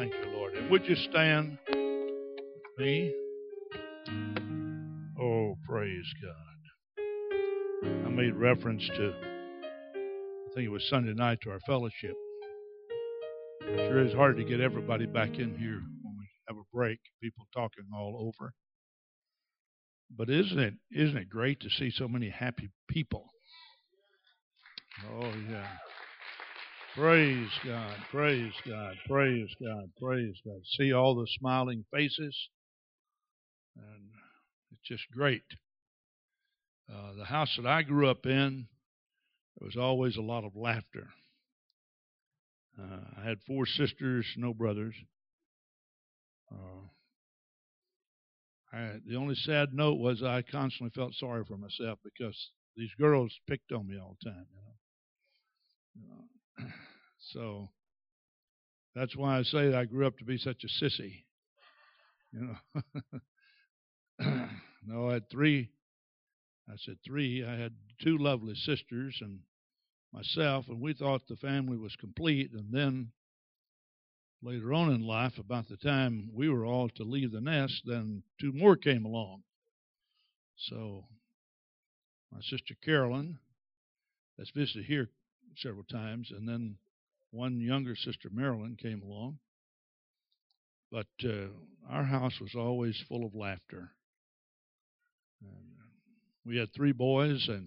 Thank you, Lord. And would you stand with me? Oh, praise God. I made reference to, I think it was Sunday night, to our fellowship. It sure is hard to get everybody back in here when we have a break, people talking all over. But isn't it great to see so many happy people? Oh, yeah. Praise God, praise God, praise God, praise God. See all the smiling faces, and it's just great. The house that I grew up in, there was always a lot of laughter. I had 4 sisters, no brothers. The only sad note was I constantly felt sorry for myself because these girls picked on me all the time. So that's why I say that I grew up to be such a sissy. No, I had 3. I said 3. I had 2 lovely sisters and myself, and we thought the family was complete. And then later on in life, about the time we were all to leave the nest, then 2 more came along. So my sister Carolyn has visited here several times, and then one younger sister, Marilyn, came along. But our house was always full of laughter. And we had 3 boys, and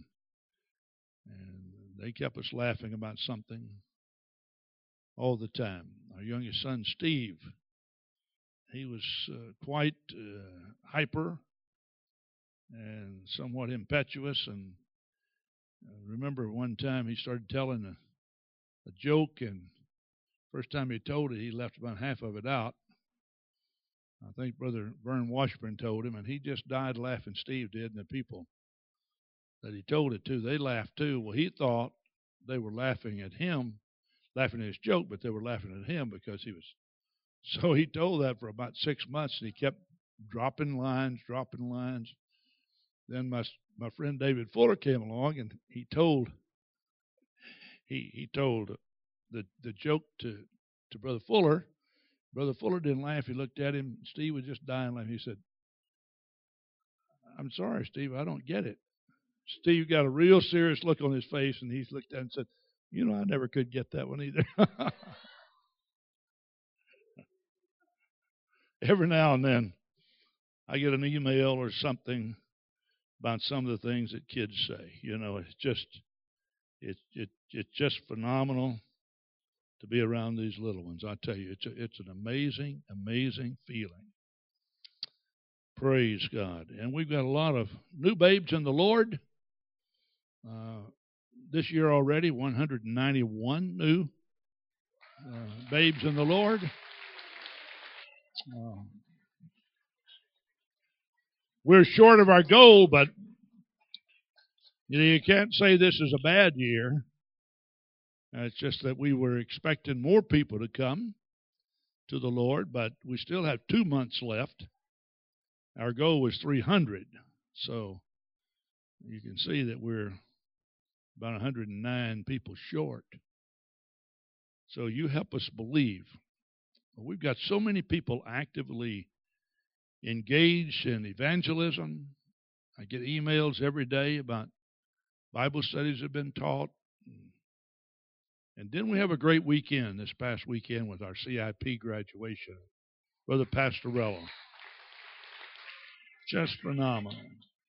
they kept us laughing about something all the time. Our youngest son, Steve, he was quite hyper and somewhat impetuous. And I remember one time he started telling a joke, and first time he told it, he left about half of it out. I think Brother Vern Washburn told him, and he just died laughing. Steve did, and the people that he told it to, they laughed too. Well, he thought they were laughing at him, laughing at his joke, but they were laughing at him because he was. So he told that for about 6 months, and he kept dropping lines. Then my friend David Fuller came along, and he told the joke to Brother Fuller. Brother Fuller didn't laugh. He looked at him. Steve was just dying laughing. He said, "I'm sorry, Steve, I don't get it." Steve got a real serious look on his face, and he looked at it and said, I never could get that one either. Every now and then, I get an email or something about some of the things that kids say. It's just phenomenal to be around these little ones. I tell you, it's an amazing, amazing feeling. Praise God. And we've got a lot of new babes in the Lord. This year already, 191 new babes in the Lord. We're short of our goal, but you can't say this is a bad year. It's just that we were expecting more people to come to the Lord, but we still have 2 months left. Our goal was 300, so you can see that we're about 109 people short. So you help us believe. We've got so many people actively engaged in evangelism. I get emails every day about Bible studies that have been taught. And then we have a great weekend this past weekend with our CIP graduation. Brother Pastorello. Just phenomenal.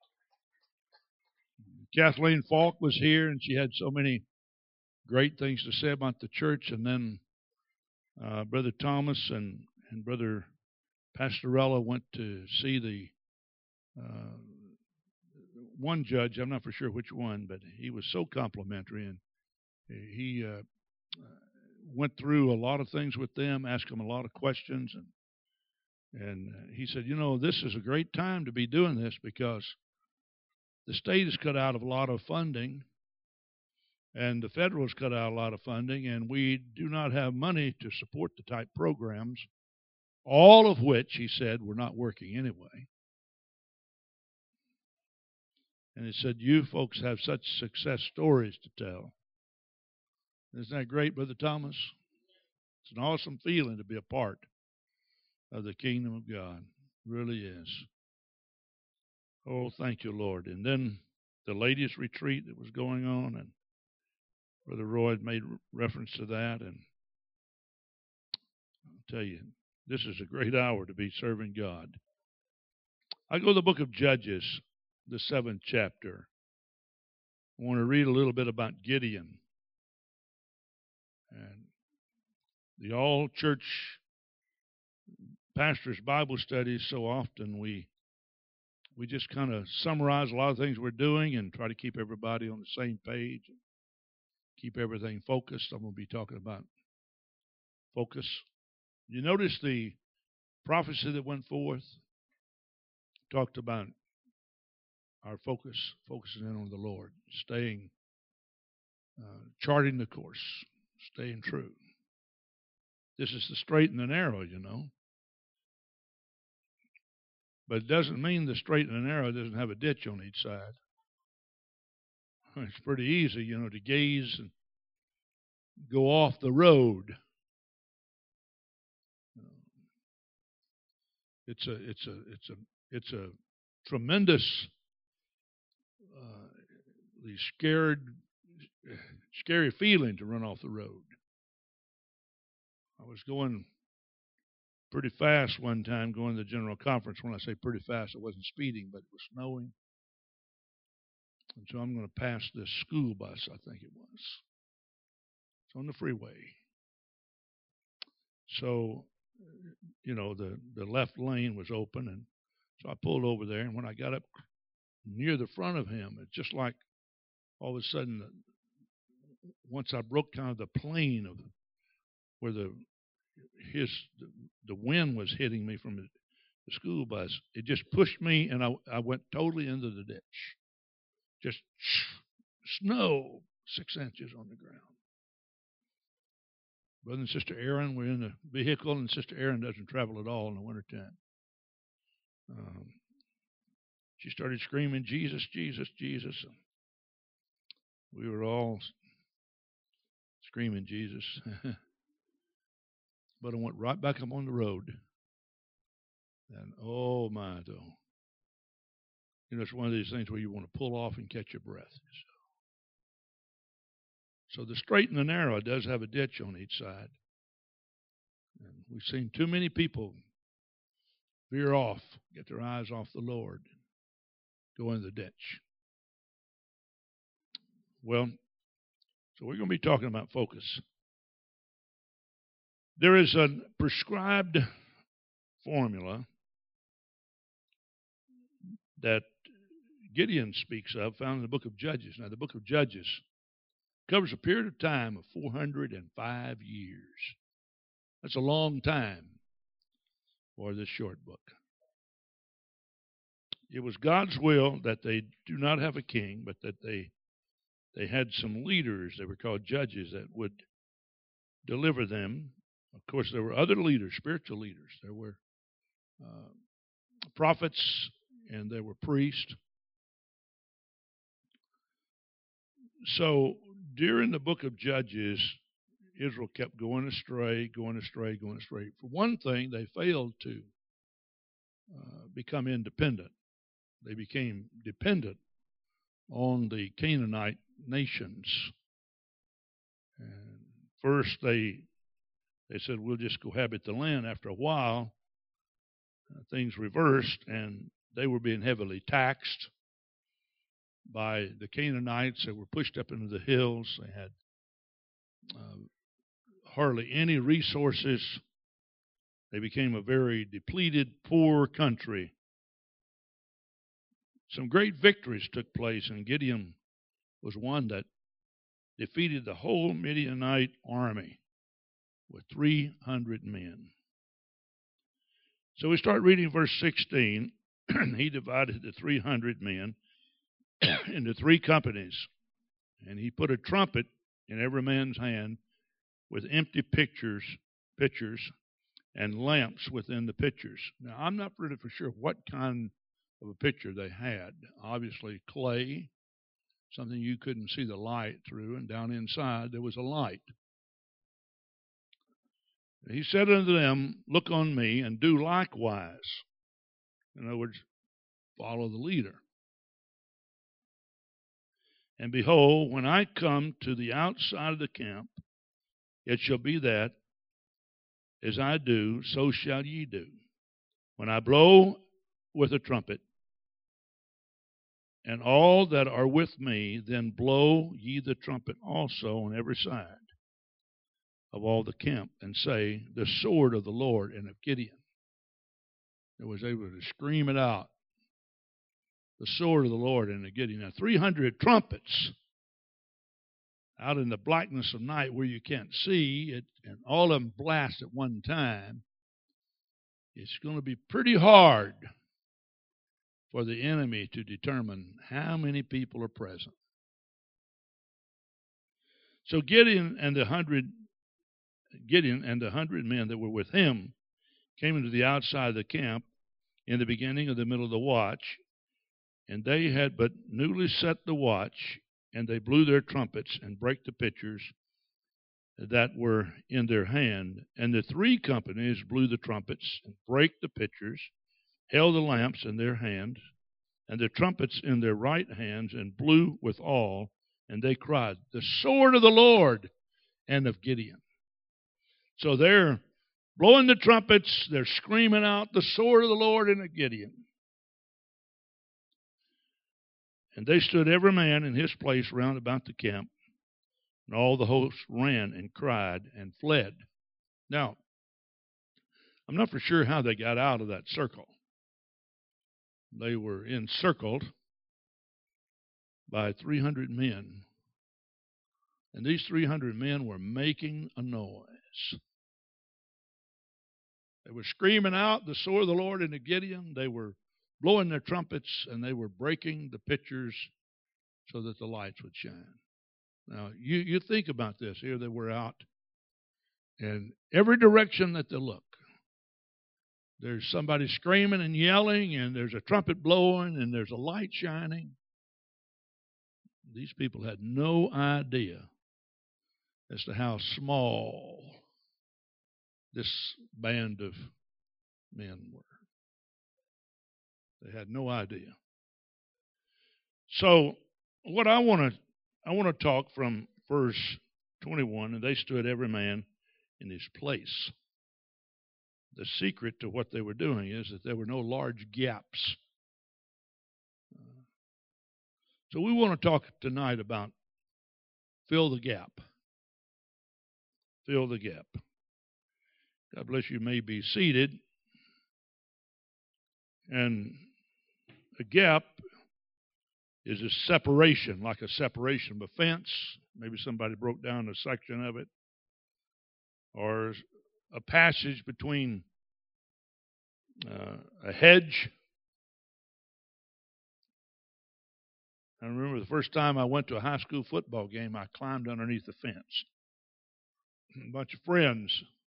Kathleen Falk was here, and she had so many great things to say about the church. And then Brother Thomas and Brother Pastorello went to see the one judge. I'm not for sure which one, but he was so complimentary, and he went through a lot of things with them, asked them a lot of questions, and he said, this is a great time to be doing this because the state has cut out a lot of funding, and the federal has cut out a lot of funding, and we do not have money to support the type programs, all of which, he said, were not working anyway. And he said, you folks have such success stories to tell. Isn't that great, Brother Thomas? It's an awesome feeling to be a part of the kingdom of God. Really is. Oh, thank you, Lord. And then the ladies' retreat that was going on, and Brother Roy had made reference to that. And I'll tell you, this is a great hour to be serving God. I go to the book of Judges, the 7th chapter. I want to read a little bit about Gideon. And the all church pastors' Bible studies, so often we just kind of summarize a lot of things we're doing and try to keep everybody on the same page, keep everything focused. I'm going to be talking about focus. You notice the prophecy that went forth talked about our focusing in on the Lord, staying, charting the course, staying true. This is the straight and the narrow, you know. But it doesn't mean the straight and the narrow doesn't have a ditch on each side. It's pretty easy, you know, to gaze and go off the road. It's a tremendous, scary feeling to run off the road. I was going pretty fast one time going to the general conference. When I say pretty fast, I wasn't speeding, but it was snowing. And so I'm going to pass this school bus, I think it was. It's on the freeway. So, you know, the left lane was open, and so I pulled over there. And when I got up near the front of him, it's just like all of a sudden, once I broke kind of the plane of where the wind was hitting me from the school bus, it just pushed me, and I went totally into the ditch. Just snow 6 inches on the ground. Brother and Sister Aaron were in the vehicle, and Sister Aaron doesn't travel at all in the wintertime. She started screaming, "Jesus, Jesus, Jesus." And we were all screaming, "Jesus." But I went right back up on the road. And oh my, though. You know, it's one of these things where you want to pull off and catch your breath. So the straight and the narrow does have a ditch on each side. And we've seen too many people veer off, get their eyes off the Lord, go in the ditch. Well, so we're going to be talking about focus. There is a prescribed formula that Gideon speaks of, found in the book of Judges. Now, the book of Judges covers a period of time of 405 years. That's a long time for this short book. It was God's will that they do not have a king, but that they had some leaders. They were called judges that would deliver them. Of course, there were other leaders, spiritual leaders. There were prophets, and there were priests. So during the book of Judges, Israel kept going astray. For one thing, they failed to become independent. They became dependent on the Canaanite nations. And first, they said, we'll just cohabit the land. After a while, things reversed, and they were being heavily taxed by the Canaanites. They were pushed up into the hills. They had hardly any resources. They became a very depleted, poor country. Some great victories took place, and Gideon was one that defeated the whole Midianite army with 300 men. So we start reading verse 16. He divided the 300 men into 3 companies, and he put a trumpet in every man's hand with empty pitchers and lamps within the pitchers. Now, I'm not really for sure what kind of a pitcher they had. Obviously, clay, something you couldn't see the light through, and down inside there was a light. He said unto them, Look on me, and do likewise. In other words, follow the leader. And behold, when I come to the outside of the camp, it shall be that, as I do, so shall ye do. When I blow with a trumpet, and all that are with me, then blow ye the trumpet also on every side of all the camp, and say, The sword of the Lord and of Gideon. It was able to scream it out. The sword of the Lord and of Gideon. Now, 300 trumpets out in the blackness of night where you can't see it, and all of them blast at one time. It's going to be pretty hard for the enemy to determine how many people are present. So Gideon and the 100 men that were with him came into the outside of the camp in the beginning of the middle of the watch, and they had but newly set the watch, and they blew their trumpets and brake the pitchers that were in their hand. And the 3 companies blew the trumpets and brake the pitchers, held the lamps in their hands, and the trumpets in their right hands, and blew with all, and they cried, The sword of the Lord and of Gideon. So they're blowing the trumpets, they're screaming out, The sword of the Lord and of Gideon. And they stood every man in his place round about the camp, and all the host ran and cried and fled. Now, I'm not for sure how they got out of that circle. They were encircled by 300 men. And these 300 men were making a noise. They were screaming out, The sword of the Lord and of Gideon. They were blowing their trumpets, and they were breaking the pitchers so that the lights would shine. Now, you think about this. Here they were out, and every direction that they look, there's somebody screaming and yelling, and there's a trumpet blowing, and there's a light shining. These people had no idea as to how small this band of men were. They had no idea. So what I want to talk from verse 21, and they stood every man in his place. The secret to what they were doing is that there were no large gaps. So we want to talk tonight about fill the gap. Fill the gap. God bless you. May be seated. And a gap is a separation, like a separation of a fence. Maybe somebody broke down a section of it. Or a passage between a hedge. I remember the first time I went to a high school football game, I climbed underneath the fence. A bunch of friends.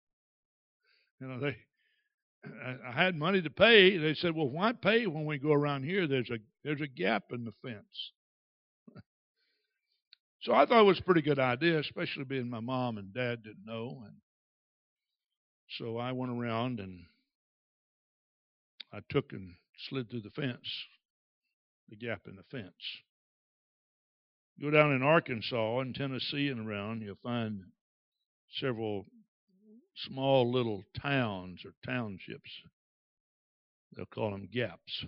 I had money to pay. They said, well, why pay when we go around here? There's a gap in the fence. So I thought it was a pretty good idea, especially being my mom and dad didn't know. And so I went around and I took and slid through the fence, the gap in the fence. Go down in Arkansas and Tennessee and around, you'll find several small little towns or townships. They'll call them gaps.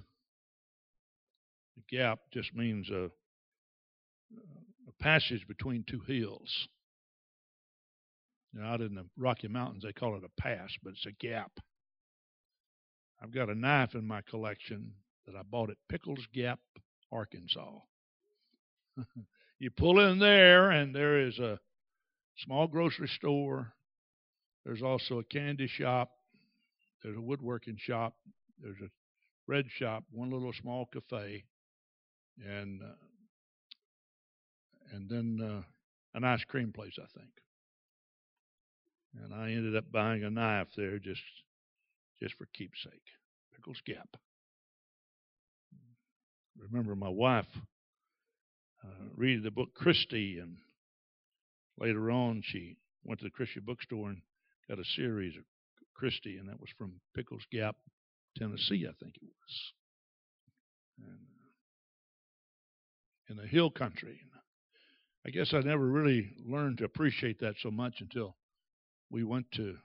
A gap just means a passage between two hills. Out in the Rocky Mountains, they call it a pass, but it's a gap. I've got a knife in my collection that I bought at Pickles Gap, Arkansas. You pull in there, and there is a small grocery store. There's also a candy shop. There's a woodworking shop. There's a bread shop, one little small cafe, and then an ice cream place, I think. And I ended up buying a knife there just for keepsake. Pickles Gap. Remember my wife reading the book Christie, and later on she went to the Christian bookstore and got a series of Christie, and that was from Pickles Gap, Tennessee, I think it was, and in the hill country. I guess I never really learned to appreciate that so much until we went to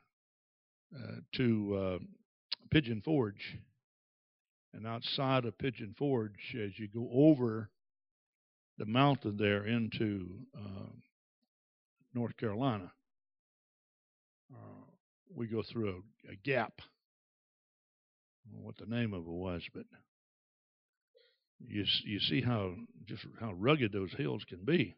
Pigeon Forge, and outside of Pigeon Forge, as you go over the mountain there into North Carolina, we go through a gap. I don't know what the name of it was, but you see how rugged those hills can be.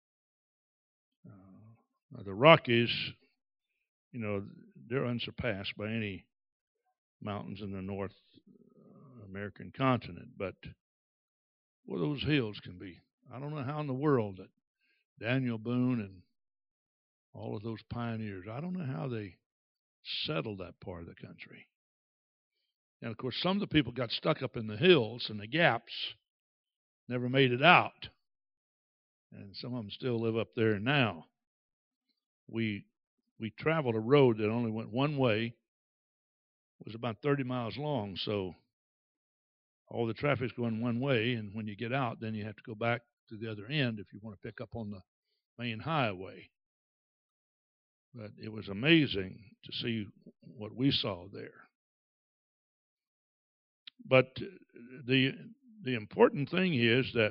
The Rockies, they're unsurpassed by any mountains in the North American continent, but well, those hills can be. I don't know how in the world that Daniel Boone and all of those pioneers, I don't know how they settled that part of the country. And of course, some of the people got stuck up in the hills and the gaps, never made it out. And some of them still live up there now. We traveled a road that only went one way. It was about 30 miles long, so all the traffic's going one way, and when you get out, then you have to go back to the other end if you want to pick up on the main highway. But it was amazing to see what we saw there. But the important thing is that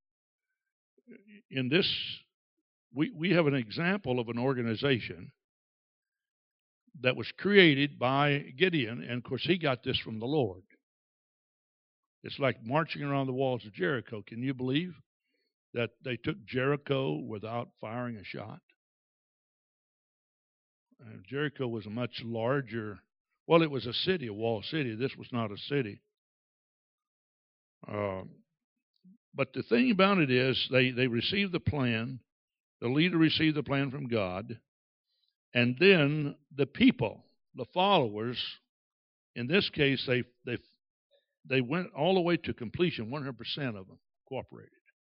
in this, we have an example of an organization that was created by Gideon, and of course he got this from the Lord. It's like marching around the walls of Jericho. Can you believe that they took Jericho without firing a shot? Jericho was a much larger, well, it was a city, a walled city. This was not a city. But the thing about it is they received the plan. The leader received the plan from God. And then the people, the followers, in this case, they went all the way to completion. 100% of them cooperated.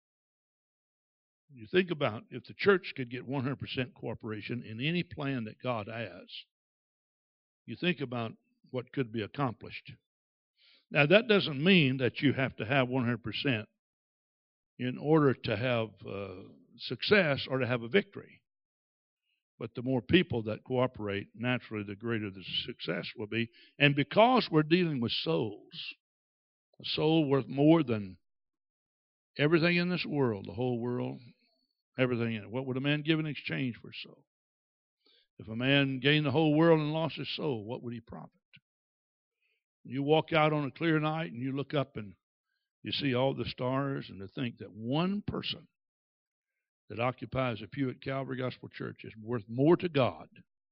You think about if the church could get 100% cooperation in any plan that God has, you think about what could be accomplished. Now, that doesn't mean that you have to have 100% in order to have success or to have a victory. But the more people that cooperate, naturally, the greater the success will be. And because we're dealing with souls, a soul worth more than everything in this world, the whole world, everything in it. What would a man give in exchange for a soul? If a man gained the whole world and lost his soul, what would he profit? You walk out on a clear night and you look up and you see all the stars, and to think that one person that occupies a pew at Calvary Gospel Church is worth more to God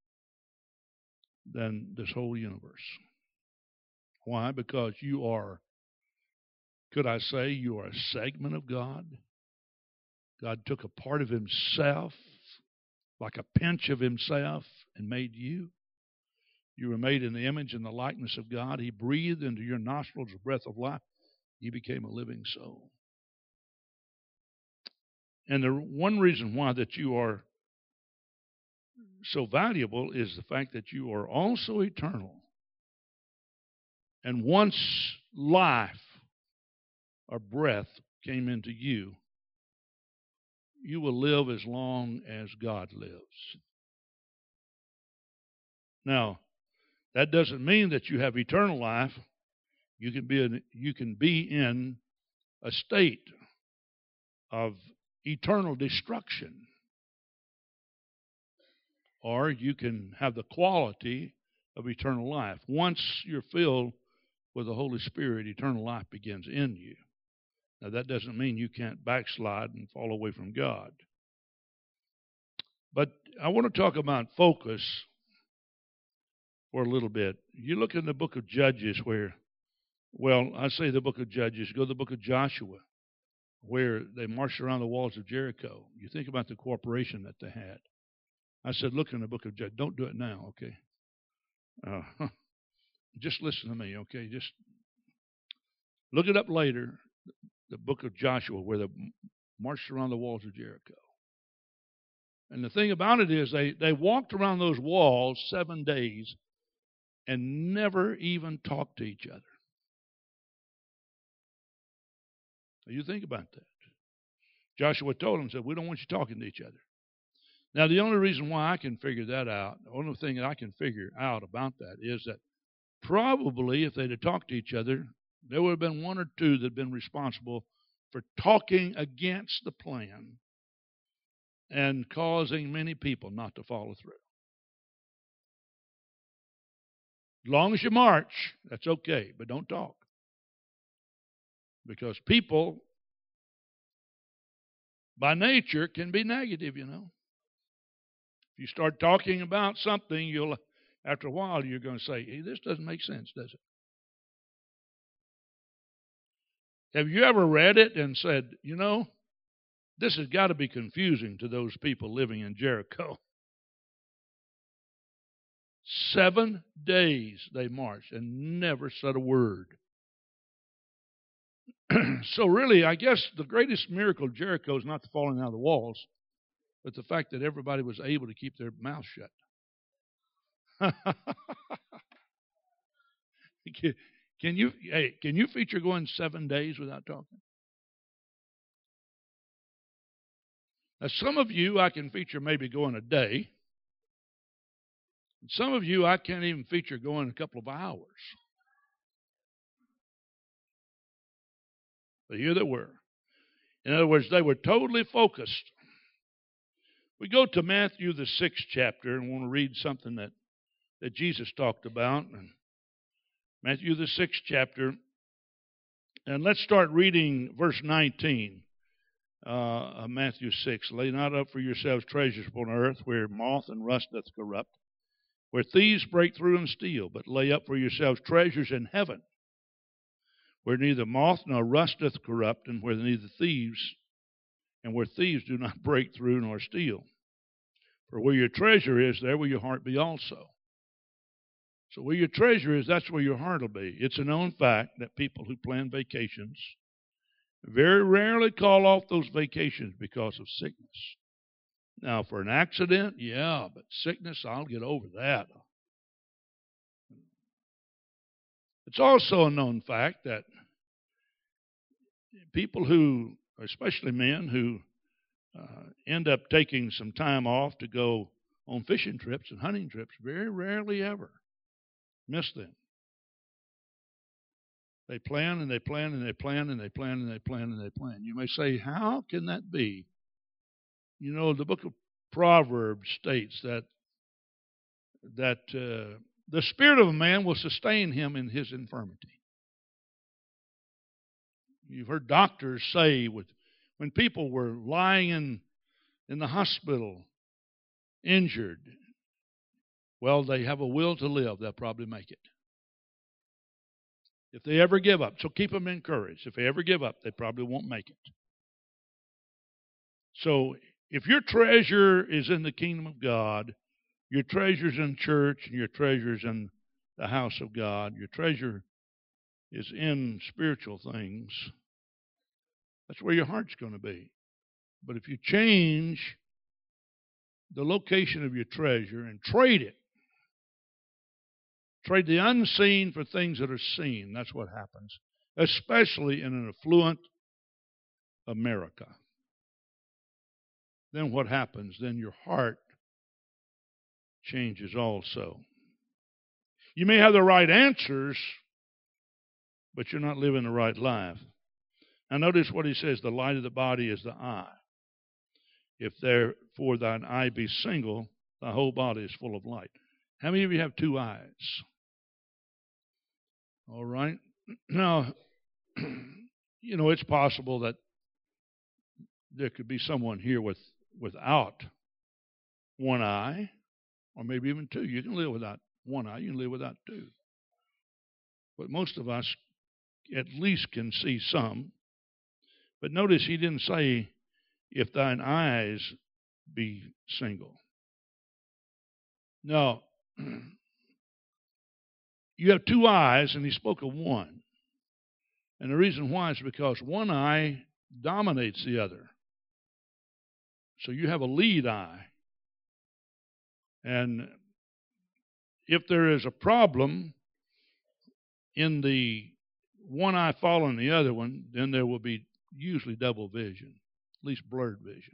than this whole universe. Why? Because you are, could I say, you are a segment of God. God took a part of himself, like a pinch of himself, and made you. You were made in the image and the likeness of God. He breathed into your nostrils a breath of life. You became a living soul. And the one reason why that you are so valuable is the fact that you are also eternal. And once life or breath came into you, you will live as long as God lives. Now, that doesn't mean that you have eternal life. You can be in a state of eternal destruction, or you can have the quality of eternal life. Once you're filled with the Holy Spirit, eternal life begins in you. Now, that doesn't mean you can't backslide and fall away from God. But I want to talk about focus for a little bit. You look in the book of Judges where, well, I say the book of Judges, go to the book of Joshua, where they marched around the walls of Jericho. You think about the cooperation that they had. I said, look in the book of Judges. Don't do it now, okay? Just listen to me, okay? Just look it up later, the book of Joshua, where they marched around the walls of Jericho. And the thing about it is they walked around those walls 7 days and never even talked to each other. Now you think about that. Joshua told them, said, we don't want you talking to each other. Now, the only reason why I can figure that out, the only thing that I can figure out about that is that probably if they'd have talked to each other, there would have been one or two that had been responsible for talking against the plan and causing many people not to follow through. As long as you march, that's okay, but don't talk. Because people, by nature, can be negative, you know. If you start talking about something, after a while, you're going to say, hey, this doesn't make sense, does it? Have you ever read it and said, you know, this has got to be confusing to those people living in Jericho? 7 days they marched and never said a word. So really, I guess the greatest miracle of Jericho is not the falling out of the walls, but the fact that everybody was able to keep their mouth shut. Can you feature going 7 days without talking? Now, some of you I can feature maybe going a day. Some of you I can't even feature going a couple of hours. But here they were. In other words, they were totally focused. We go to Matthew, the 6th chapter, and want to read something that Jesus talked about. And Matthew, the 6th chapter. And let's start reading verse 19 of Matthew 6. Lay not up for yourselves treasures upon earth, where moth and rust doth corrupt, where thieves break through and steal, but lay up for yourselves treasures in heaven, where neither moth nor rust doth corrupt, and where thieves do not break through nor steal. For where your treasure is, there will your heart be also. So where your treasure is, that's where your heart will be. It's a known fact that people who plan vacations very rarely call off those vacations because of sickness. Now, for an accident, yeah, but sickness, I'll get over that. It's also a known fact that people who, especially men who end up taking some time off to go on fishing trips and hunting trips, very rarely ever miss them. They plan and they plan and they plan and they plan and they plan and they plan. You may say, how can that be? You know, the book of Proverbs states that the spirit of a man will sustain him in his infirmity. You've heard doctors say when people were lying in the hospital injured, well, they have a will to live. They'll probably make it. If they ever give up, so keep them encouraged. If they ever give up, they probably won't make it. So if your treasure is in the kingdom of God, your treasure's in church, and your treasure's in the house of God, your treasure is in spiritual things, that's where your heart's going to be. But if you change the location of your treasure and trade it, trade the unseen for things that are seen, that's what happens, especially in an affluent America. Then what happens? Then your heart changes also. You may have the right answers, but you're not living the right life. Now notice what he says, the light of the body is the eye. If therefore thine eye be single, thy whole body is full of light. How many of you have two eyes? All right. Now, you know, it's possible that there could be someone here without one eye, or maybe even two. You can live without one eye. You can live without two. But most of us at least can see some. But notice he didn't say, if thine eyes be single. No. You have two eyes, and he spoke of one. And the reason why is because one eye dominates the other. So you have a lead eye. And if there is a problem in the one eye following the other one, then there will be usually double vision, at least blurred vision.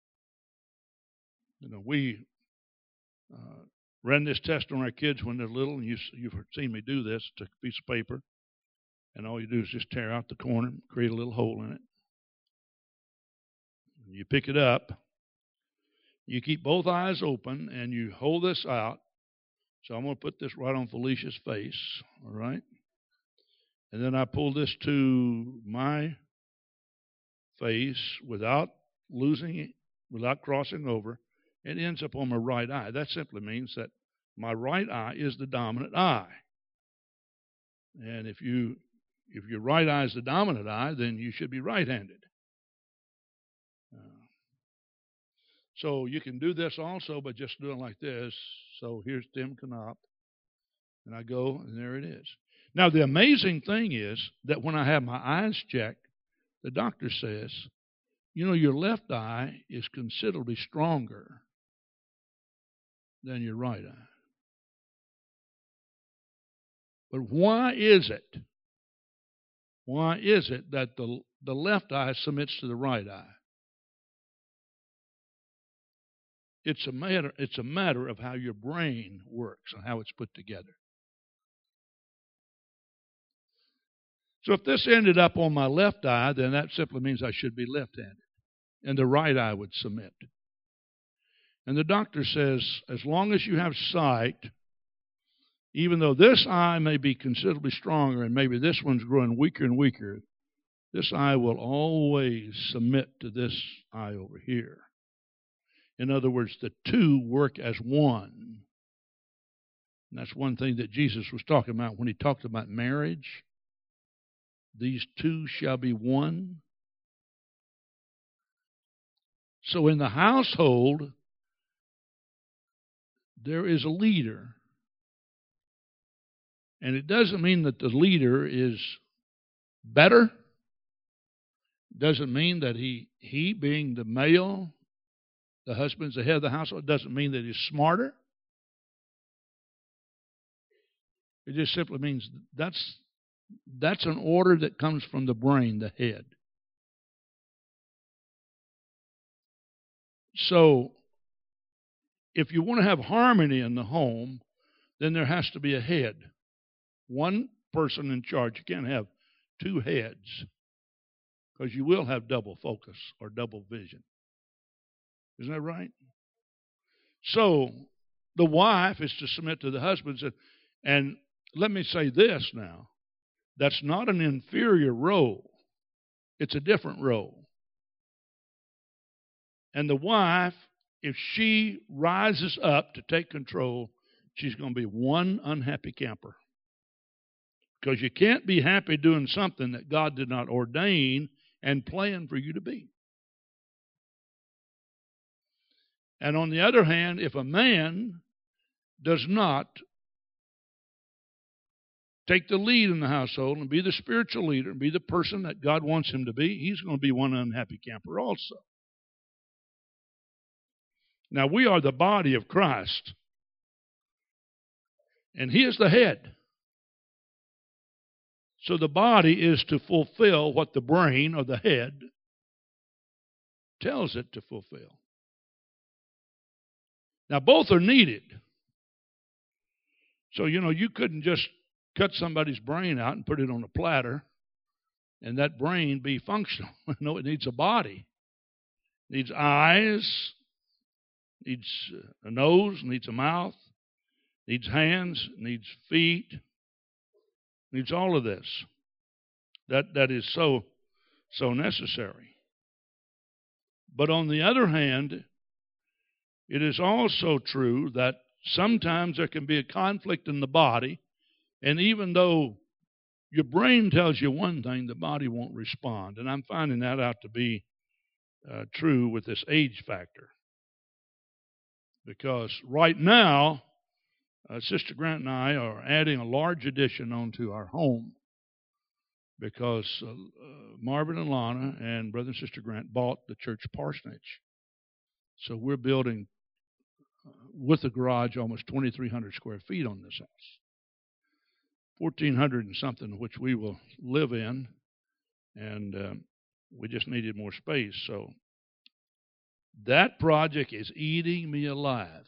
We ran this test on our kids when they're little, and you've seen me do this. Took a piece of paper, and all you do is just tear out the corner, create a little hole in it. You pick it up. You keep both eyes open, and you hold this out. So I'm going to put this right on Felicia's face, all right? And then I pull this to my face without losing it, without crossing over. It ends up on my right eye. That simply means that my right eye is the dominant eye. And if your right eye is the dominant eye, then you should be right-handed. So you can do this also by just doing like this. So here's Tim Knopp, and I go, and there it is. Now, the amazing thing is that when I have my eyes checked, the doctor says, your left eye is considerably stronger than your right eye. But why is it? Why is it that the left eye submits to the right eye? It's a matter of how your brain works and how it's put together. So if this ended up on my left eye, then that simply means I should be left-handed, and the right eye would submit. And the doctor says, as long as you have sight, even though this eye may be considerably stronger and maybe this one's growing weaker and weaker, this eye will always submit to this eye over here. In other words, the two work as one. And that's one thing that Jesus was talking about when he talked about marriage. These two shall be one. So in the household, there is a leader. And it doesn't mean that the leader is better. It doesn't mean that he being the male, the husband's the head of the household, doesn't mean that he's smarter. It just simply means that's an order that comes from the brain, the head. So, if you want to have harmony in the home, then there has to be a head. One person in charge. You can't have two heads, because you will have double focus or double vision. Isn't that right? So, the wife is to submit to the husband. And let me say this now. That's not an inferior role. It's a different role. And the wife, if she rises up to take control, she's going to be one unhappy camper. Because you can't be happy doing something that God did not ordain and plan for you to be. And on the other hand, if a man does not take the lead in the household and be the spiritual leader and be the person that God wants him to be, he's going to be one unhappy camper also. Now, we are the body of Christ, and he is the head. So the body is to fulfill what the brain or the head tells it to fulfill. Now, both are needed. So, you couldn't just cut somebody's brain out and put it on a platter and that brain be functional. No, it needs a body. It needs eyes, needs a nose, needs a mouth, needs hands, needs feet, needs all of this. That is so necessary. But on the other hand, it is also true that sometimes there can be a conflict in the body, and even though your brain tells you one thing, the body won't respond. And I'm finding that out to be true with this age factor. Because right now, Sister Grant and I are adding a large addition onto our home, because Marvin and Lana and Brother and Sister Grant bought the church parsonage. So we're building with a garage, almost 2,300 square feet on this house. 1,400 and something, which we will live in, and we just needed more space. So that project is eating me alive.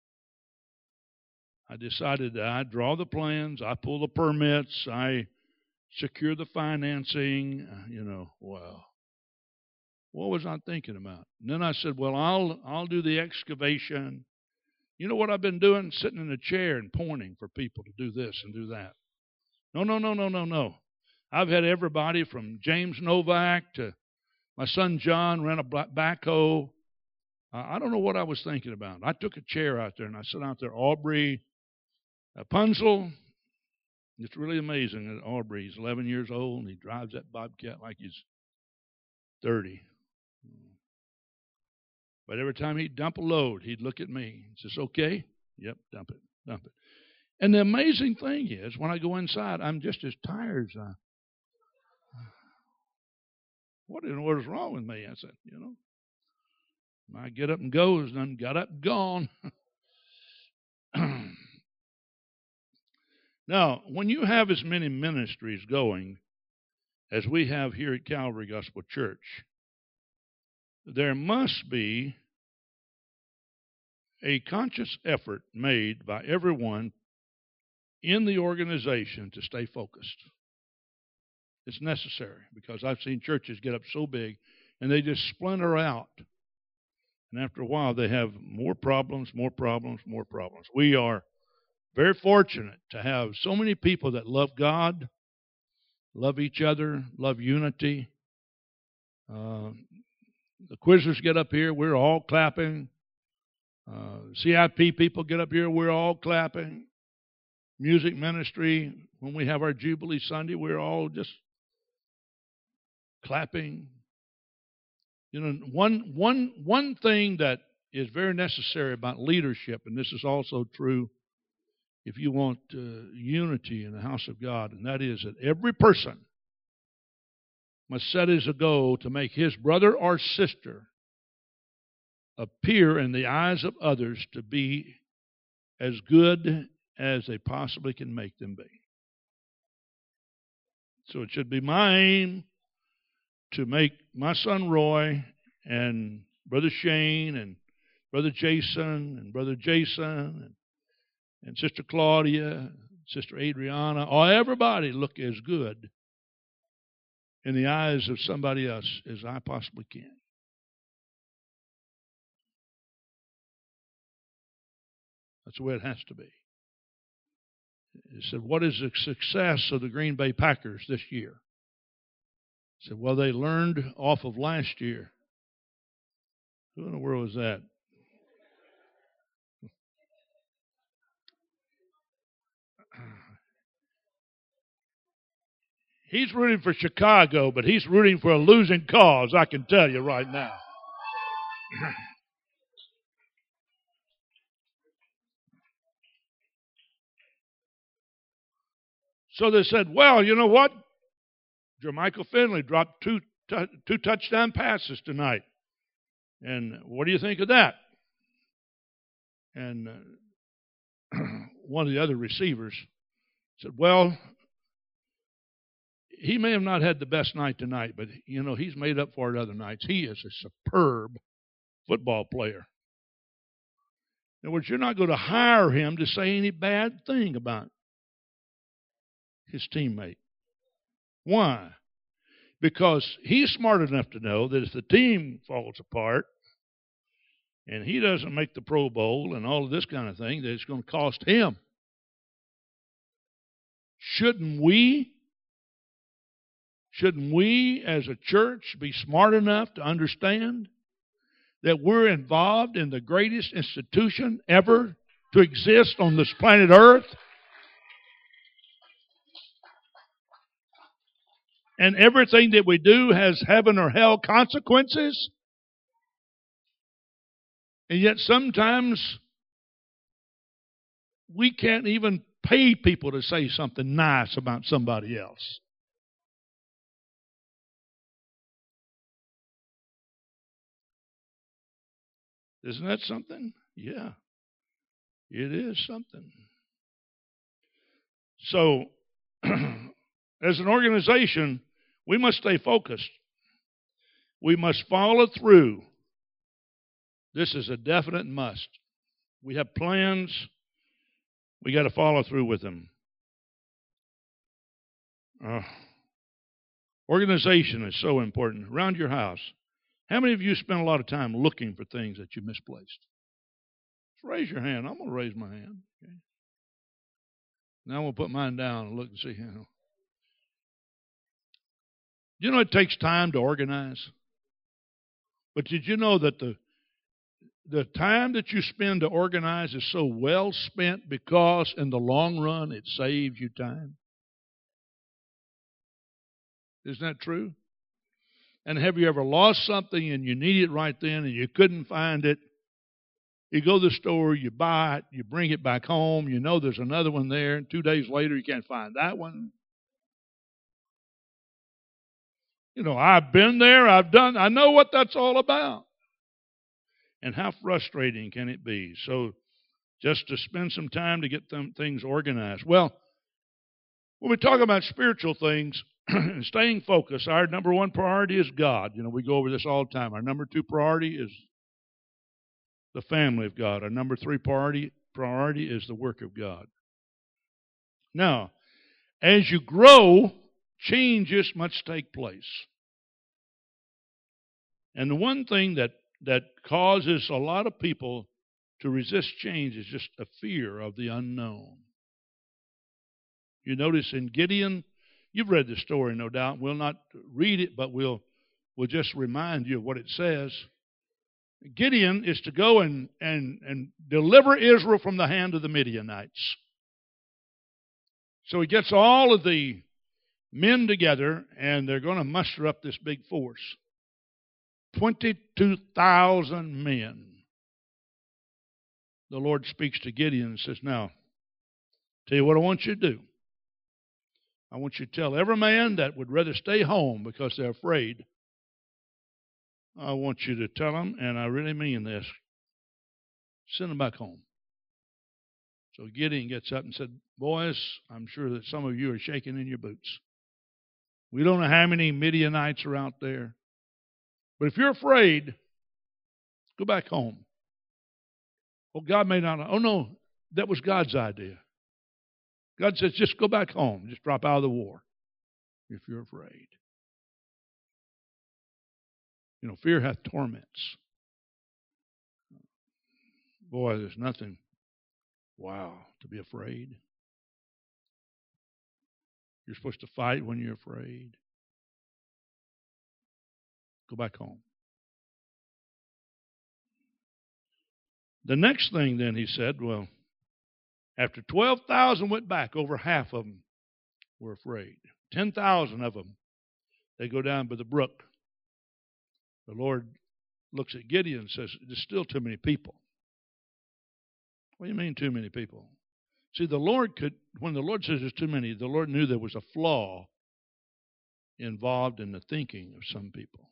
I decided that I'd draw the plans, I pull the permits, I secure the financing. Wow. What was I thinking about? And then I said, well, I'll do the excavation. You know what I've been doing? Sitting in a chair and pointing for people to do this and do that. No. I've had everybody from James Novak to my son John rent a backhoe. I don't know what I was thinking about. I took a chair out there and I sat out there. Aubrey Punzel. It's really amazing that Aubrey is 11 years old and he drives that Bobcat like he's 30. But every time he'd dump a load, he'd look at me. He says, okay? Yep, dump it. And the amazing thing is, when I go inside, I'm just as tired as what in the world is wrong with me? I said, my get up and go is done got up and gone. Now, when you have as many ministries going as we have here at Calvary Gospel Church, there must be a conscious effort made by everyone in the organization to stay focused. It's necessary, because I've seen churches get up so big and they just splinter out. And after a while, they have more problems. We are very fortunate to have so many people that love God, love each other, love unity. The Quizzers get up here, we're all clapping. CIP people get up here, we're all clapping. Music ministry, when we have our Jubilee Sunday, we're all just clapping. One thing that is very necessary about leadership, and this is also true if you want unity in the house of God, and that is that every person must set as a goal to make his brother or sister appear in the eyes of others to be as good as they possibly can make them be. So it should be my aim to make my son Roy and Brother Shane and Brother Jason and Brother Jason and Sister Claudia, Sister Adriana, or everybody look as good in the eyes of somebody else as I possibly can. That's the way it has to be. He said, what is the success of the Green Bay Packers this year? He said, well, they learned off of last year. Who in the world was that? He's rooting for Chicago, but he's rooting for a losing cause, I can tell you right now. So they said, well, you know what? Jermichael Finley dropped two touchdown passes tonight. And what do you think of that? And one of the other receivers said, well, he may have not had the best night tonight, but, he's made up for it other nights. He is a superb football player. In other words, you're not going to hire him to say any bad thing about his teammate. Why? Because he's smart enough to know that if the team falls apart and he doesn't make the Pro Bowl and all of this kind of thing, that it's going to cost him. Shouldn't we as a church be smart enough to understand that we're involved in the greatest institution ever to exist on this planet Earth? And everything that we do has heaven or hell consequences. And yet sometimes we can't even pay people to say something nice about somebody else. Isn't that something? Yeah. It is something. So, as an organization, we must stay focused. We must follow through. This is a definite must. We have plans. We got to follow through with them. Organization is so important. Around your house, how many of you spend a lot of time looking for things that you misplaced? Just raise your hand. I'm going to raise my hand. Okay. Now I'm going to put mine down and look and see. You know it takes time to organize? But did you know that the time that you spend to organize is so well spent because in the long run it saves you time? Isn't that true? And have you ever lost something and you need it right then and you couldn't find it? You go to the store, you buy it, you bring it back home, you know there's another one there, and 2 days later you can't find that one. You know, I've been there, I know what that's all about. And how frustrating can it be? So just to spend some time to get things organized. Well, when we talk about spiritual things and staying focused, our number one priority is God. You know, we go over this all the time. Our number two priority is the family of God. Our number three priority is the work of God. Now, as you grow, changes must take place. And the one thing that causes a lot of people to resist change is just a fear of the unknown. You notice in Gideon, you've read the story, no doubt. We'll not read it, but we'll just remind you of what it says. Gideon is to go and deliver Israel from the hand of the Midianites. So he gets all of the men together, and they're going to muster up this big force. 22,000 men. The Lord speaks to Gideon and says, now, tell you what I want you to do. I want you to tell every man that would rather stay home because they're afraid, I want you to tell them, and I really mean this, send them back home. So Gideon gets up and said, boys, I'm sure that some of you are shaking in your boots. We don't know how many Midianites are out there. But if you're afraid, go back home. Oh, God may not. Oh, no, that was God's idea. God says, just go back home. Just drop out of the war if you're afraid. You know, fear hath torments. Boy, there's nothing, to be afraid. You're supposed to fight when you're afraid. Go back home. The next thing then he said, well, after 12,000 went back, over half of them were afraid. 10,000 of them, they go down by the brook. The Lord looks at Gideon and says, there's still too many people. What do you mean too many people? See, the Lord when the Lord says there's too many, the Lord knew there was a flaw involved in the thinking of some people.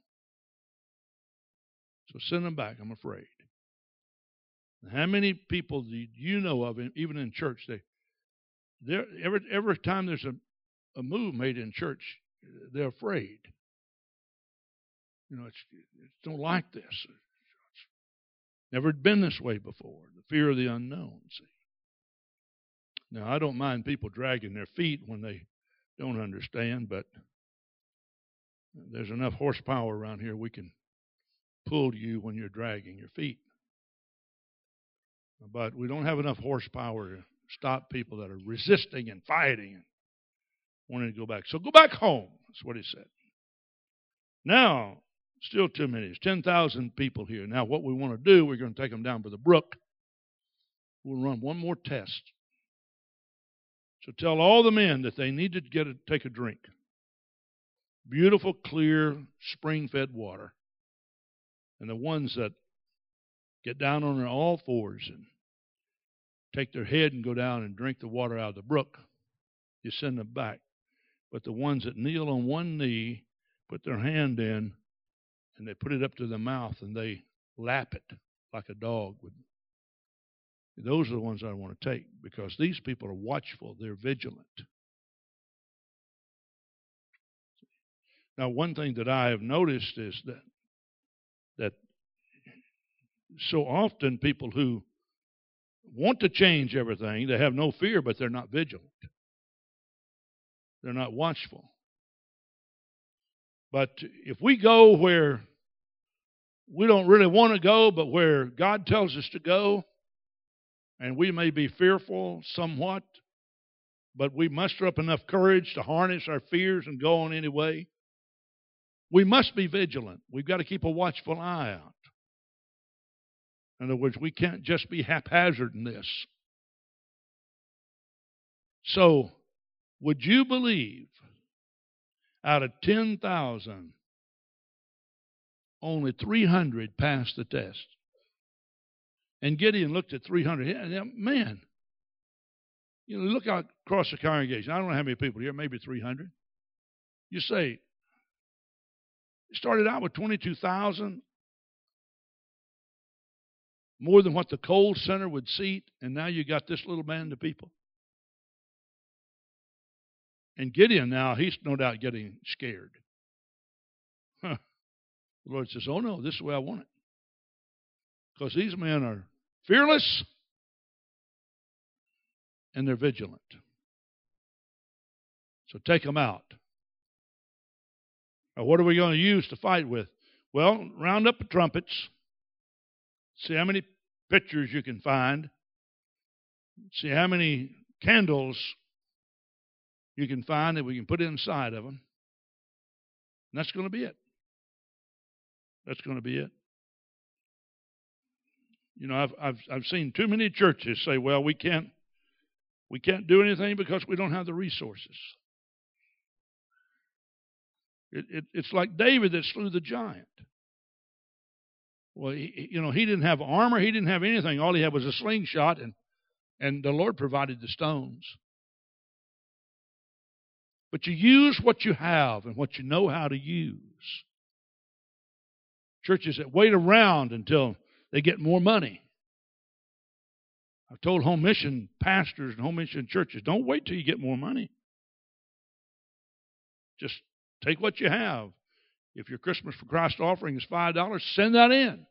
So send them back, I'm afraid. How many people do you know of, even in church, every time there's a move made in church, they're afraid. You know, it's don't like this. It's never been this way before. The fear of the unknown, see. Now, I don't mind people dragging their feet when they don't understand, but there's enough horsepower around here we can pull you when you're dragging your feet. But we don't have enough horsepower to stop people that are resisting and fighting and wanting to go back. So go back home. That's what he said. Now, still too many. There's 10,000 people here. Now, what we want to do, we're going to take them down by the brook. We'll run one more test. So tell all the men that they need to take a drink. Beautiful, clear, spring-fed water. And the ones that get down on their all fours and take their head and go down and drink the water out of the brook, you send them back. But the ones that kneel on one knee, put their hand in, and they put it up to their mouth, and they lap it like a dog would. Those are the ones I want to take because these people are watchful. They're vigilant. Now, one thing that I have noticed is that so often people who want to change everything, they have no fear, but they're not vigilant. They're not watchful. But if we go where we don't really want to go, but where God tells us to go, and we may be fearful somewhat, but we muster up enough courage to harness our fears and go on anyway, we must be vigilant. We've got to keep a watchful eye out. In other words, we can't just be haphazard in this. So, would you believe out of 10,000, only 300 passed the test? And Gideon looked at 300. Man, look out across the congregation. I don't know how many people here, maybe 300. You say, it started out with 22,000, more than what the Kohl Center would seat, and now you got this little band of people. And Gideon now, he's no doubt getting scared. The Lord says, oh no, this is the way I want it. Because these men are fearless and they're vigilant. So take them out. Now, what are we going to use to fight with? Well, round up the trumpets. See how many pictures you can find. See how many candles you can find that we can put inside of them. And that's going to be it. That's going to be it. I've seen too many churches say, well, we can't do anything because we don't have the resources. It's like David that slew the giant. Well, he didn't have armor. He didn't have anything. All he had was a slingshot, and the Lord provided the stones. But you use what you have and what you know how to use. Churches that wait around until they get more money. I've told home mission pastors and home mission churches, don't wait till you get more money. Just take what you have. If your Christmas for Christ offering is $5, send that in.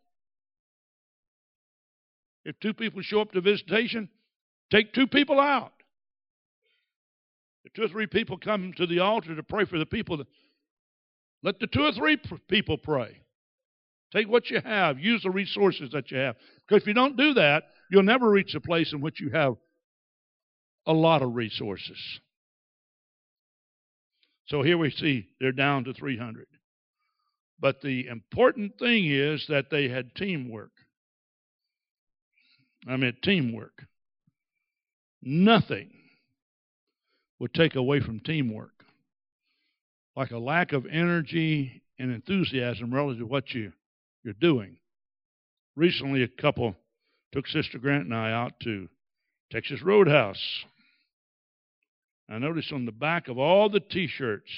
If 2 people show up to visitation, take 2 people out. If 2 or 3 people come to the altar to pray for the people, let the 2 or 3 people pray. Take what you have. Use the resources that you have. Because if you don't do that, you'll never reach a place in which you have a lot of resources. So here we see they're down to 300. But the important thing is that they had teamwork. Teamwork. Nothing would take away from teamwork. Like a lack of energy and enthusiasm relative to what you're doing. Recently, a couple took Sister Grant and I out to Texas Roadhouse. I noticed on the back of all the T-shirts,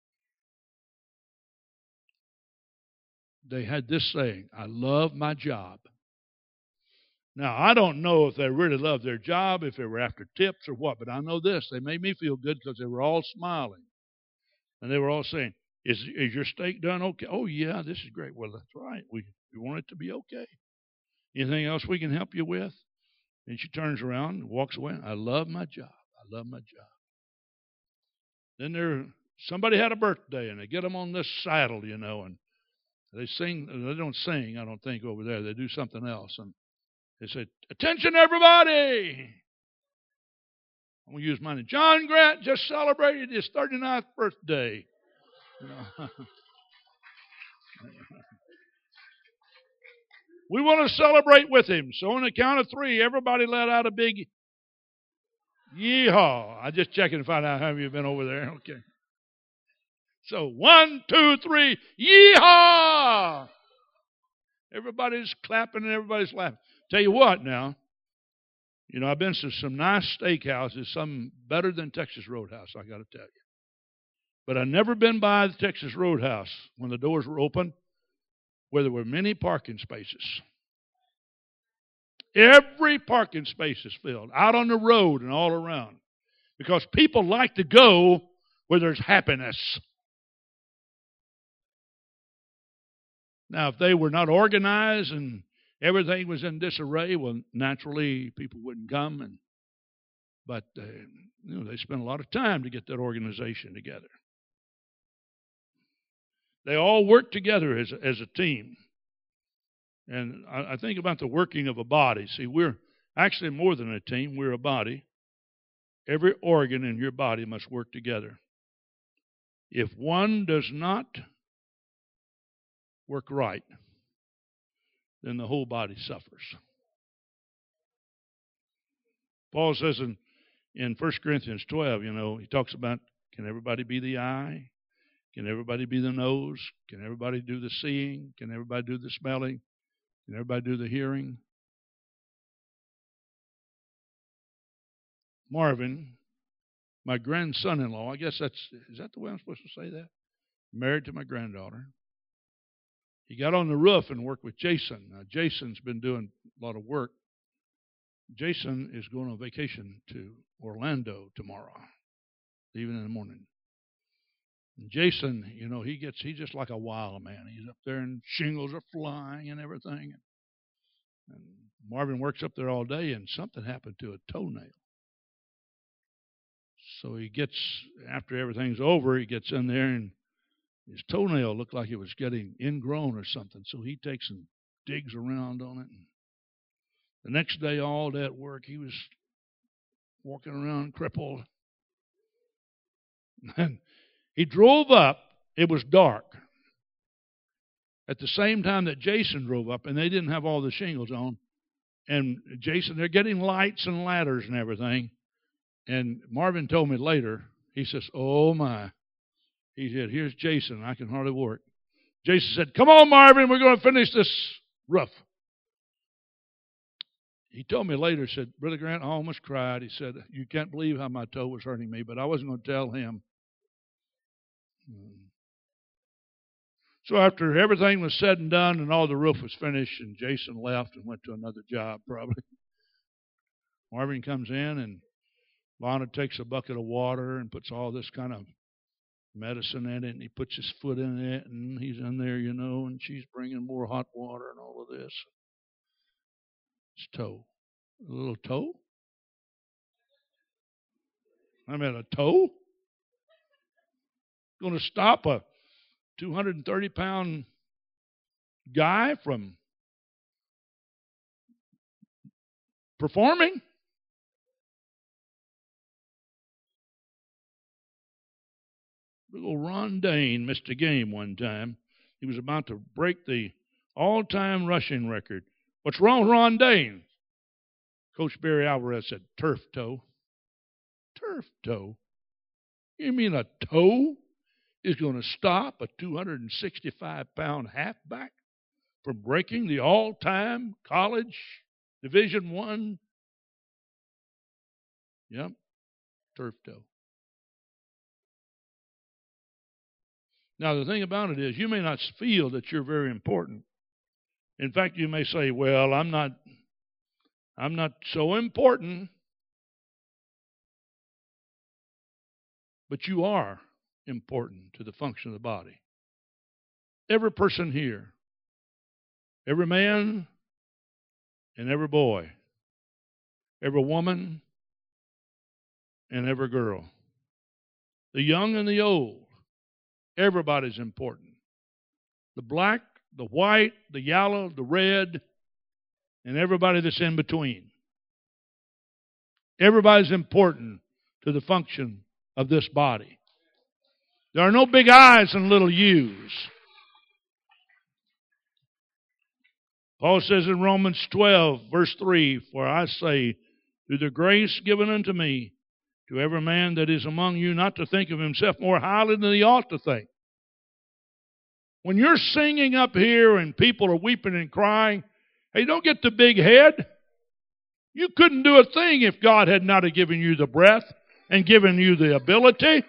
they had this saying, I love my job. Now, I don't know if they really loved their job, if they were after tips or what, but I know this. They made me feel good because they were all smiling. And they were all saying, is your steak done okay? Oh, yeah, this is great. Well, that's right. We want it to be okay. Anything else we can help you with? And she turns around and walks away. I love my job. I love my job. Then somebody had a birthday, and they get them on this saddle, and they sing. They don't sing, I don't think, over there. They do something else. And they say, attention, everybody. I'm going to use mine. John Grant just celebrated his 39th birthday. We want to celebrate with him. So on the count of 3, everybody let out a big yeehaw. I just checking to find out how many have been over there. Okay. So 1, 2, 3, yeehaw! Everybody's clapping and everybody's laughing. Tell you what now, I've been to some nice steakhouses, some better than Texas Roadhouse, I got to tell you. But I've never been by the Texas Roadhouse when the doors were open where there were many parking spaces. Every parking space is filled, out on the road and all around. Because people like to go where there's happiness. Now, if they were not organized and everything was in disarray, well, naturally people wouldn't come. But they spend a lot of time to get that organization together. They all work together as a team. And I think about the working of a body. See, we're actually more than a team. We're a body. Every organ in your body must work together. If one does not work right, then the whole body suffers. Paul says in 1 Corinthians 12, he talks about, can everybody be the eye? Can everybody be the nose? Can everybody do the seeing? Can everybody do the smelling? Can everybody do the hearing? Marvin, my grandson-in-law, I guess is that the way I'm supposed to say that? Married to my granddaughter. He got on the roof and worked with Jason. Now, Jason's been doing a lot of work. Jason is going on vacation to Orlando tomorrow, leaving in the morning. And Jason, he's just like a wild man. He's up there and shingles are flying and everything. And Marvin works up there all day, and something happened to a toenail. So he gets, after everything's over, he gets in there, and his toenail looked like it was getting ingrown or something. So he takes and digs around on it. And the next day, all that work, he was walking around crippled. And he drove up. It was dark. At the same time that Jason drove up, and they didn't have all the shingles on. And Jason, they're getting lights and ladders and everything. And Marvin told me later, he says, oh my. He said, here's Jason. I can hardly work. Jason said, come on, Marvin, we're going to finish this roof. He told me later, said, Brother Grant, I almost cried. He said, you can't believe how my toe was hurting me, but I wasn't going to tell him. So after everything was said and done and all the roof was finished and Jason left and went to another job probably, Marvin comes in and Lana takes a bucket of water and puts all this kind of medicine in it, and he puts his foot in it, and he's in there, and she's bringing more hot water and all of this. His toe. A little toe? I mean, a toe? Going to stop a 230-pound guy from performing? Little Ron Dane missed a game one time. He was about to break the all-time rushing record. What's wrong with Ron Dane? Coach Barry Alvarez said, turf toe. Turf toe? You mean a toe is going to stop a 265-pound halfback from breaking the all-time college Division I? Yep, turf toe. Now, the thing about it is, you may not feel that you're very important. In fact, you may say, well, I'm not so important. But you are important to the function of the body. Every person here, every man and every boy, every woman and every girl, the young and the old, everybody's important. The black, the white, the yellow, the red, and everybody that's in between. Everybody's important to the function of this body. There are no big I's and little U's. Paul says in Romans 12, verse 3, for I say, through the grace given unto me, to every man that is among you, not to think of himself more highly than he ought to think. When you're singing up here and people are weeping and crying, hey, don't get the big head. You couldn't do a thing if God had not have given you the breath and given you the ability.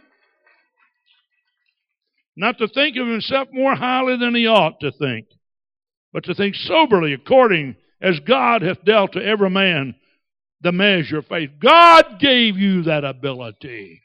Not to think of himself more highly than he ought to think, but to think soberly according as God hath dealt to every man the measure of faith. God gave you that ability.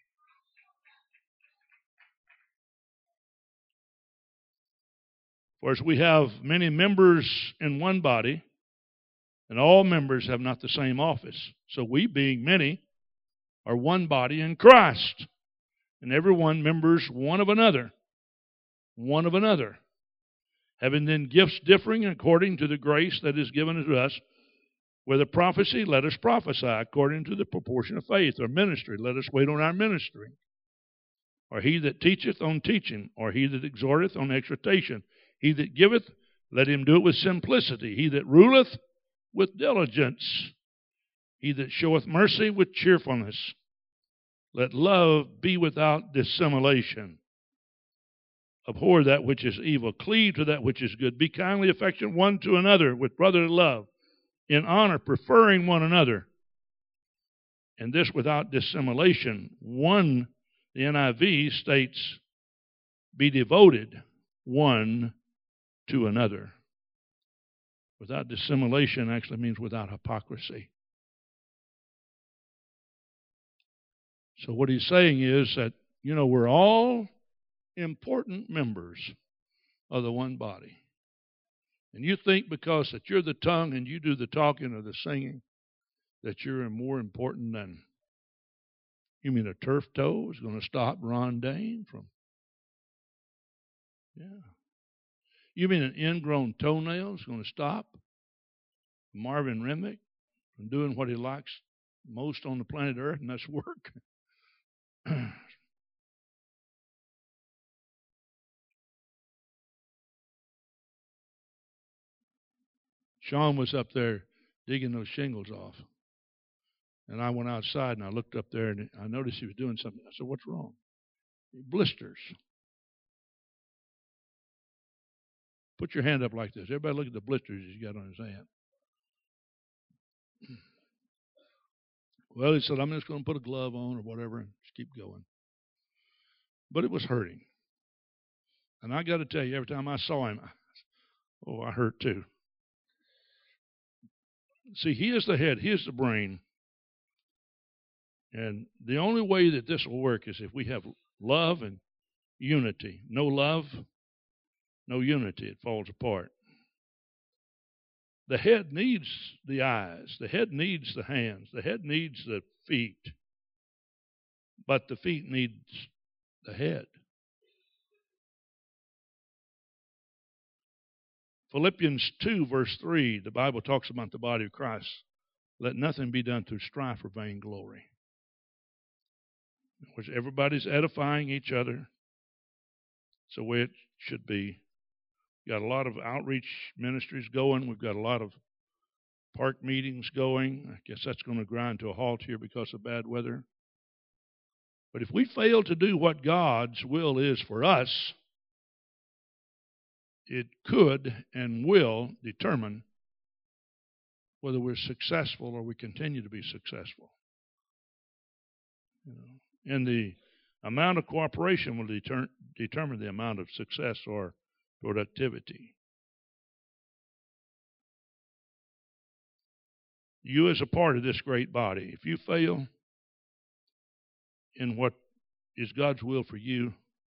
For as we have many members in one body, and all members have not the same office, so we, being many, are one body in Christ, and every one members one of another. One of another. Having then gifts differing according to the grace that is given to us, whether prophecy, let us prophesy according to the proportion of faith, or ministry, let us wait on our ministry. Or he that teacheth on teaching, or he that exhorteth on exhortation. He that giveth, let him do it with simplicity. He that ruleth, with diligence. He that showeth mercy, with cheerfulness. Let love be without dissimulation. Abhor that which is evil. Cleave to that which is good. Be kindly affectionate one to another with brotherly love, in honor, preferring one another. And this without dissimulation. One, the NIV states, be devoted one to another. Without dissimulation actually means without hypocrisy. So what he's saying is that, we're all important members of the one body. And you think because that you're the tongue and you do the talking or the singing, that you're more important than, you mean a turf toe is going to stop Ron Dane from, You mean an ingrown toenail is going to stop Marvin Remick from doing what he likes most on the planet Earth, and that's work? Sean was up there digging those shingles off. And I went outside and I looked up there and I noticed he was doing something. I said, what's wrong? Blisters. Put your hand up like this. Everybody look at the blisters he's got on his hand. Well, he said, I'm just going to put a glove on or whatever and just keep going. But it was hurting. And I got to tell you, every time I saw him, I hurt too. See, he is the head. He is the brain. And the only way that this will work is if we have love and unity. No love, no unity. It falls apart. The head needs the eyes. The head needs the hands. The head needs the feet. But the feet needs the head. Philippians 2, verse 3, the Bible talks about the body of Christ. Let nothing be done through strife or vainglory. In which everybody's edifying each other. It's the way it should be. We've got a lot of outreach ministries going. We've got a lot of park meetings going. I guess that's going to grind to a halt here because of bad weather. But if we fail to do what God's will is for us, it could and will determine whether we're successful or we continue to be successful. And the amount of cooperation will determine the amount of success or productivity. You as a part of this great body, if you fail in what is God's will for you,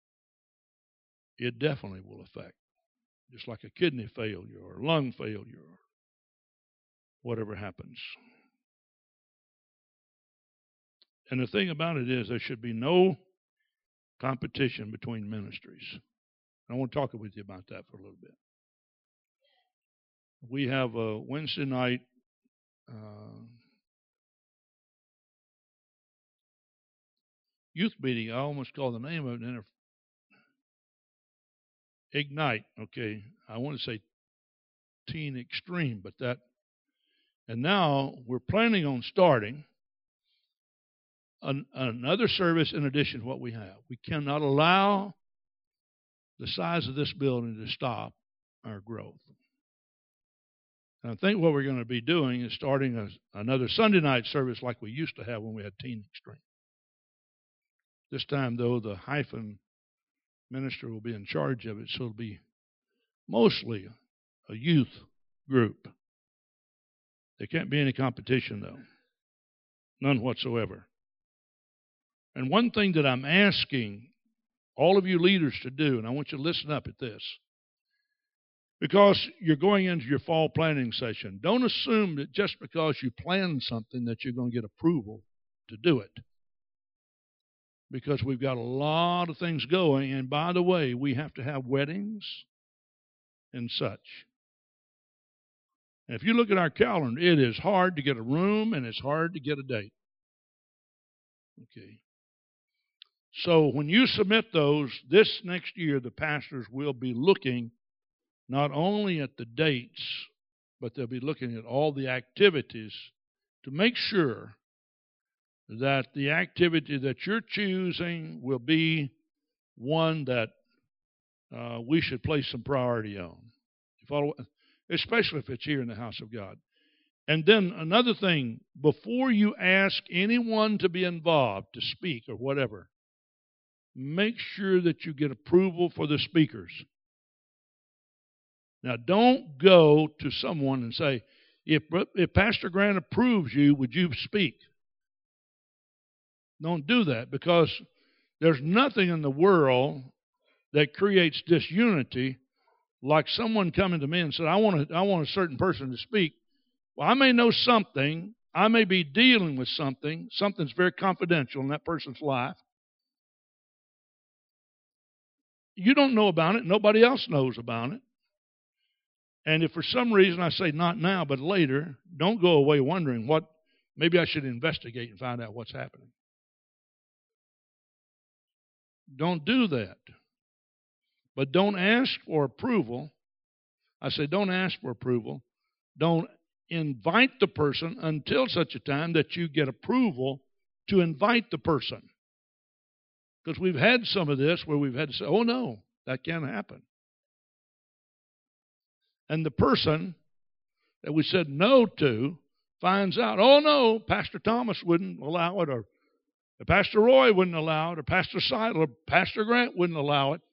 it definitely will affect. Just like a kidney failure or lung failure or whatever happens. And the thing about it is there should be no competition between ministries. I want to talk with you about that for a little bit. We have a Wednesday night youth meeting. I almost call the name of it Ignite. Okay, I want to say Teen Extreme, but that. And now we're planning on starting another service in addition to what we have. We cannot allow the size of this building to stop our growth. And I think what we're going to be doing is starting another Sunday night service like we used to have when we had Teen Extreme. This time, though, the hyphen minister will be in charge of it, so it'll be mostly a youth group. There can't be any competition, though. None whatsoever. And one thing that I'm asking all of you leaders to do, and I want you to listen up at this, because you're going into your fall planning session, don't assume that just because you plan something that you're going to get approval to do it. Because we've got a lot of things going, and by the way, we have to have weddings and such. And if you look at our calendar, it is hard to get a room and it's hard to get a date. Okay. So when you submit those, this next year, the pastors will be looking not only at the dates, but they'll be looking at all the activities to make sure that the activity that you're choosing will be one that we should place some priority on. You follow? Especially if it's here in the house of God. And then another thing, before you ask anyone to be involved, to speak or whatever, make sure that you get approval for the speakers. Now, don't go to someone and say, if Pastor Grant approves you, would you speak? Don't do that, because there's nothing in the world that creates disunity like someone coming to me and said, I want a certain person to speak. Well, I may know something. I may be dealing with something's very confidential in that person's life. You don't know about it. Nobody else knows about it. And if for some reason I say not now, but later, don't go away wondering what, maybe I should investigate and find out what's happening. Don't do that. But don't ask for approval. I say don't ask for approval. Don't invite the person until such a time that you get approval to invite the person. Because we've had some of this where we've had to say, oh no, that can't happen. And the person that we said no to finds out, oh no, Pastor Thomas wouldn't allow it, or Pastor Roy wouldn't allow it, or Pastor Seidel, or Pastor Grant wouldn't allow it.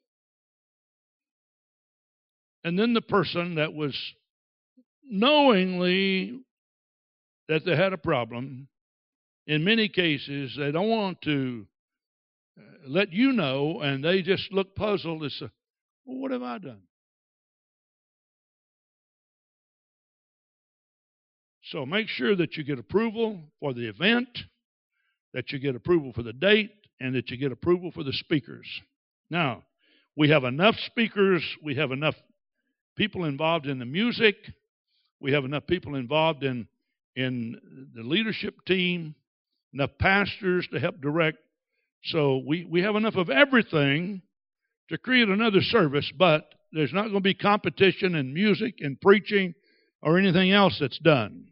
And then the person that was knowingly that they had a problem, in many cases, they don't want to let you know, and they just look puzzled and say, well, what have I done? So make sure that you get approval for the event, that you get approval for the date, and that you get approval for the speakers. Now, we have enough speakers, we have enough people involved in the music, we have enough people involved in the leadership team, enough pastors to help direct. So we have enough of everything to create another service, but there's not going to be competition in music and preaching or anything else that's done.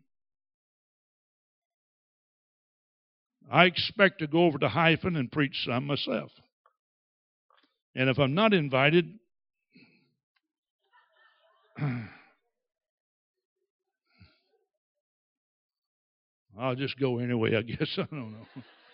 I expect to go over to Hyphen and preach some myself. And if I'm not invited, I'll just go anyway, I guess. I don't know.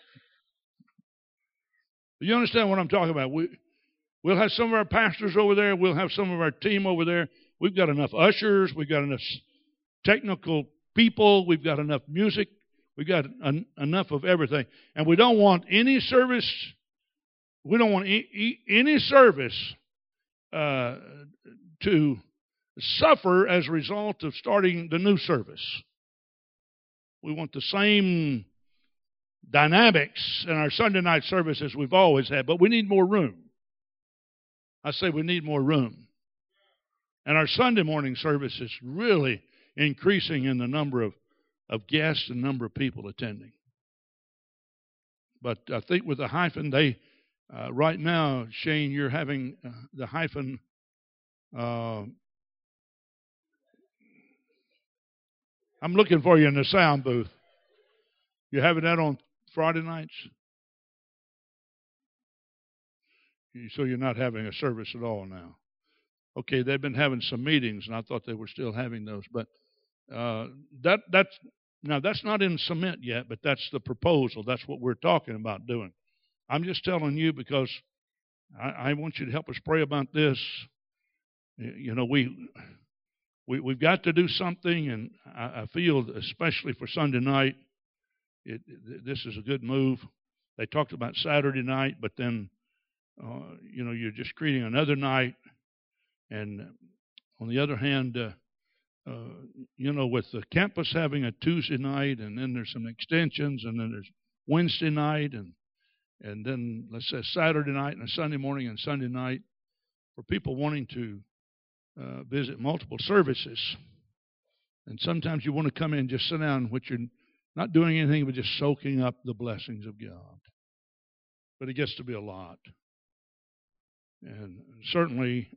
You understand what I'm talking about? We'll have some of our pastors over there. We'll have some of our team over there. We've got enough ushers. We've got enough technical people. We've got enough music. We've got enough of everything. And we don't want any service. We don't want any service to suffer as a result of starting the new service. We want the same dynamics in our Sunday night service as we've always had, but we need more room. I say we need more room. And our Sunday morning service is really increasing in the number of guests and number of people attending. But I think with the Hyphen, they right now, Shane, you're having the Hyphen I'm looking for you in the sound booth. You're having that on Friday nights? So you're not having a service at all now. Okay, they've been having some meetings, and I thought they were still having those. But that's not in cement yet, but that's the proposal. That's what we're talking about doing. I'm just telling you because I want you to help us pray about this. You know, we've got to do something, and I feel, especially for Sunday night, this is a good move. They talked about Saturday night, but then, you're just creating another night. And on the other hand, with the campus having a Tuesday night, and then there's some extensions, and then there's Wednesday night, and then let's say Saturday night and a Sunday morning and Sunday night, for people wanting to visit multiple services. And sometimes you want to come in and just sit down, which you're not doing anything but just soaking up the blessings of God. But it gets to be a lot. And certainly,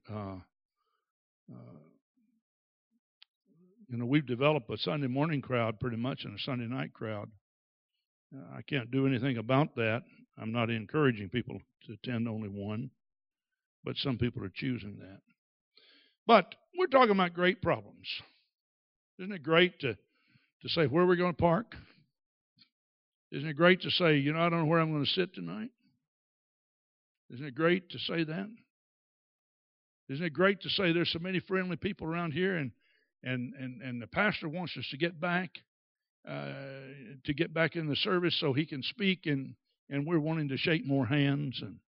we've developed a Sunday morning crowd pretty much and a Sunday night crowd. I can't do anything about that. I'm not encouraging people to attend only one, but some people are choosing that. But we're talking about great problems. Isn't it great to say where we're going to park? Isn't it great to say, I don't know where I'm going to sit tonight? Isn't it great to say that? Isn't it great to say there's so many friendly people around here, and the pastor wants us to get back in the service so he can speak, and we're wanting to shake more hands, and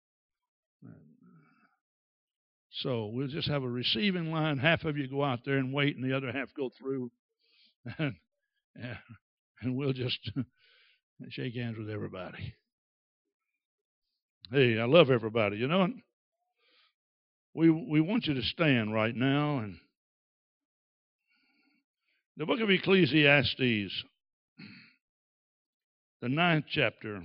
so we'll just have a receiving line. Half of you go out there and wait, and the other half go through, and we'll just shake hands with everybody. Hey, I love everybody. We want you to stand right now. And the book of Ecclesiastes, the 9th chapter,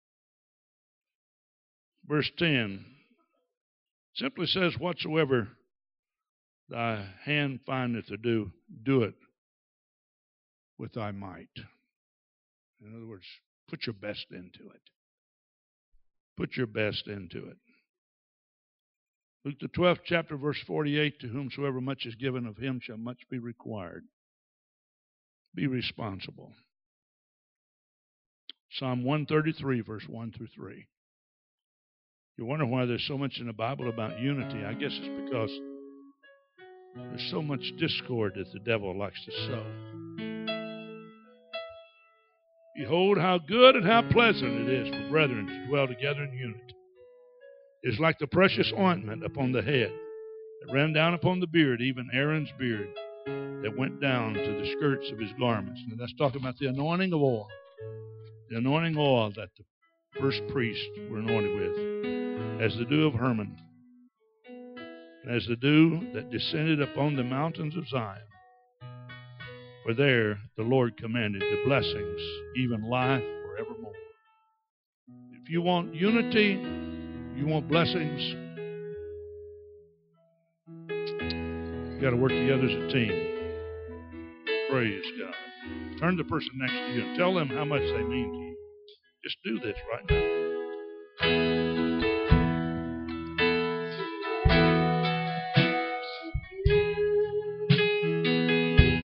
verse 10, simply says, whatsoever thy hand findeth to do, do it with thy might. In other words, put your best into it. Put your best into it. Luke the 12th chapter, verse 48, to whomsoever much is given of him shall much be required. Be responsible. Psalm 133, verse 1 through 3. You wonder why there's so much in the Bible about unity. I guess it's because there's so much discord that the devil likes to sow. Behold, how good and how pleasant it is for brethren to dwell together in unity. It is like the precious ointment upon the head that ran down upon the beard, even Aaron's beard, that went down to the skirts of his garments. And that's talking about the anointing of oil. The anointing oil that the first priests were anointed with, as the dew of Hermon, and as the dew that descended upon the mountains of Zion. For there the Lord commanded the blessings, even life forevermore. If you want unity, you want blessings, you got to work together as a team. Praise God. Turn to the person next to you and tell them how much they mean to you. Just do this right now.